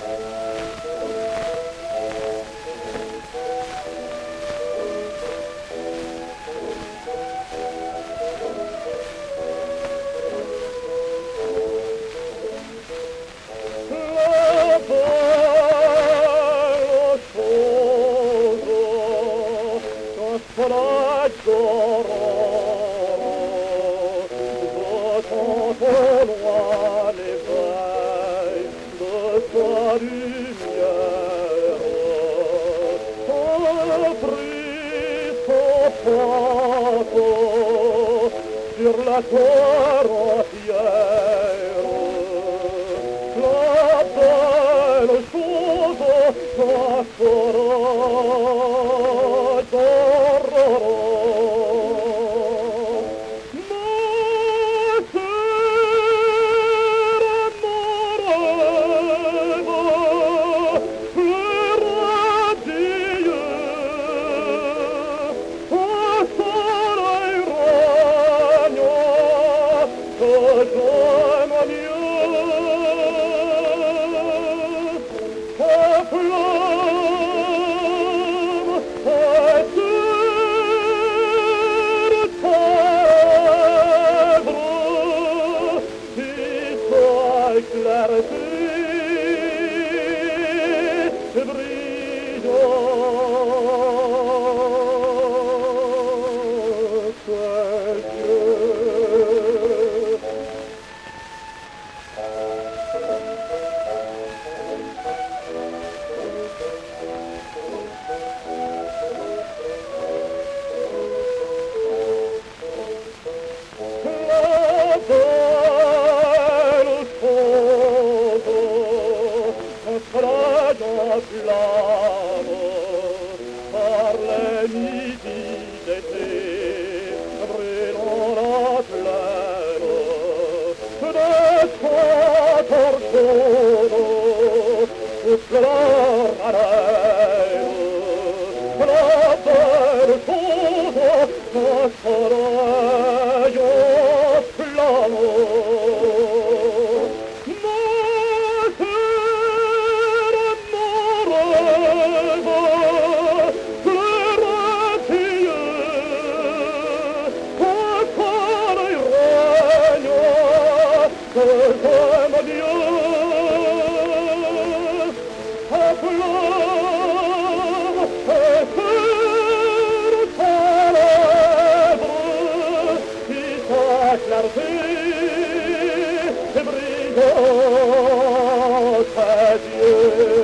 Sur la terre fière, la belle chose t'affera. Par les midis d'été, brûlant la plaine, de toi torchonneau, jusque la reine, la belle chose, mon soleil au flammeau. Clarté brillante à Dieu.